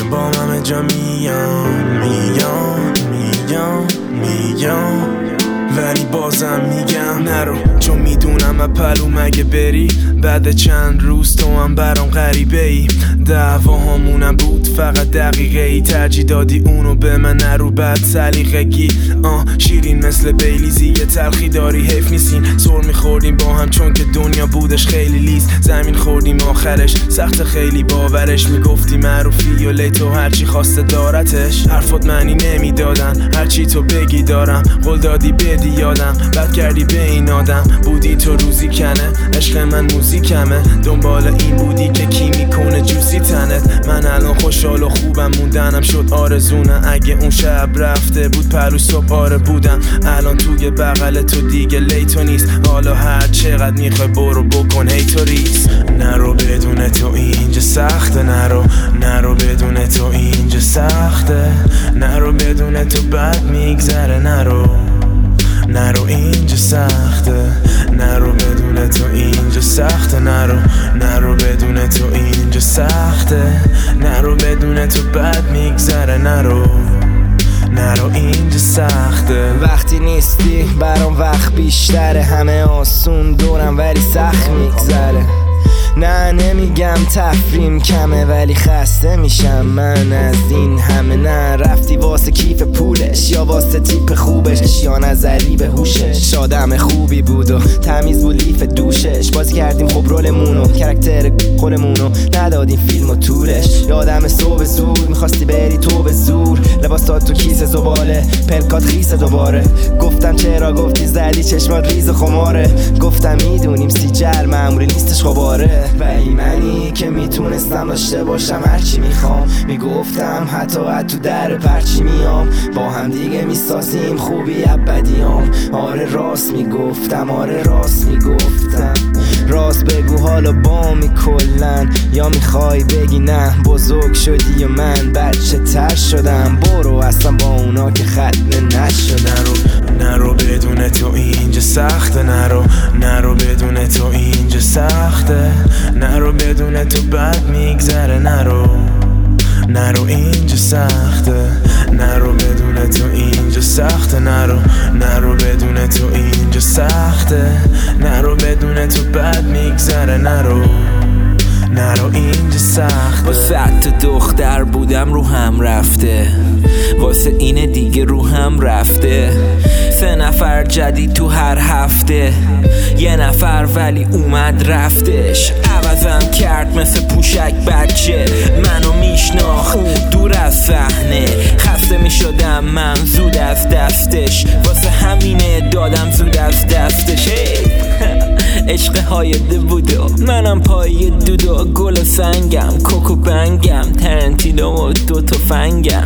با همه جا میام ولی بازم میگم نرو، چون میدونم اپلو مگه بری بعد چند روز تو هم برام غریبه ای. دعواهامونم بود فقط دقیقه ای، ترجیح دادی اونو به من نرو بعد سلیقگی. شیرین مثل بیلیزی یه تلخی داری حیف نیستین، سر میخوردیم با هم چون که دنیا بودش خیلی لیز. زمین خوردیم آخرش سخت خیلی باورش، میگفتی معروفی و لیتو هرچی خواسته دارتش. حرفات معنی نمیدادن هرچی تو بگی دارم، قول دادی بدی یادم بد کردی به این آدم. بودی تو روزی کنه عشق من موزیکمه، دنبال این بودی که کی میکنه جوسی تنت. من الان خوشحال و خوبم موندنم شد آرزونه، اگه اون شب رفته بود پروش صبح آره بودم. الان توی بغل تو دیگه لیتو نیست، حالا هر چقدر میخوای برو بکن هیتو ریس. نرو بدون تو اینجا سخته، نرو بدون تو اینجا سخته، نرو بدون تو بد میگذره، نرو اینجا سخته، نرو بدون تو اینجا سخته، نرو بدون تو اینجا سخته، نرو بدون تو بد میگذره، نرو اینجا سخته. وقتی نیستی برام وقت بیشتره، همه آسون دورم ولی سخت میگذره. نه نمیگم تفریم کمه ولی خسته میشم من از این همه. نه رفتی واسه کیف پولش یا واسه تیپ خوبش، یا نظری به هوشش. آدم خوبی بود و تمیز بود لیف دوشش، بازی کردیم خب رولمونو کرکتر خودمونو، ندادیم فیلم و طولش. یادم صبح زود میخواستی بری تو به زور، لباس داد تو کیسه زباله پرکات خیسه دوباره. گفتم چرا گفتی زدی چشمات ریز و خماره، گفتم میدونیم سیجل معمولی نیستش خباره. ولی منی که میتونستم داشته باشم هرچی میخوام، میگفتم حتی تو در پرچی میام، با هم دیگه میسازیم خوبی ابدیام. آره راست میگفتم، آره راست میگفتم. راست بگو حالا با می کلن، یا میخوای بگی نه بزرگ شدی و من بچه تر شدم. برو اصلا با اونا که ختنه نشدم. نرو بدون تو اینجا سخته، نرو بدون تو اینجا سخته، نرو بدون تو بد میگذره، نرو اینجا سخته، نرو بدون تو اینجا سخته، نرو بدون تو اینجا سخته، نرو بدون تو بد میگذره، نرو اینجا سخته. واسه تو دختر بودم رو هم رفته، واسه اینه دیگه رو هم رفته. 3 نفر جدید تو هر هفته، 1 نفر ولی اومد رفتش. عوضم کرد مثل پوشک بچه، منو میشناخت دور از صحنه. خسته میشدم من زود از دستش، واسه همینه دادم زود از دستش. عشق هایده بودو منم پای دودو، گل و سنگم کوکو بنگم، ترنتینو و 2 تفنگم.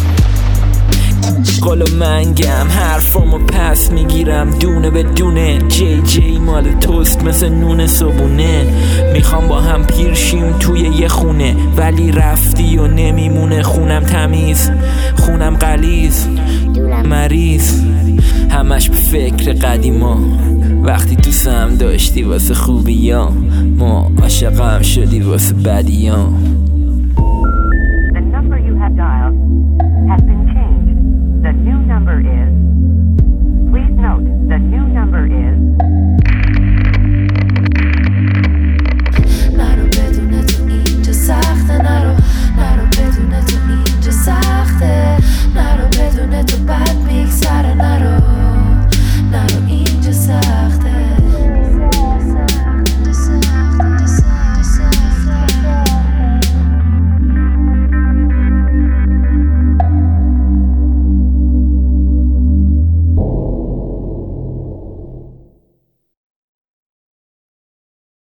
قول و منگم حرفامو پس میگیرم دونه به دونه، جی مال توست مثل نون صبونه. میخوام با هم پیر شیم توی یه خونه، ولی رفتی و نمیمونه خونم تمیز، خونم غلیظ مریض. همش به فکر قدیما، وقتی دوستم داشتی واسه خوبیام، ما عاشقم شدی واسه بدیام.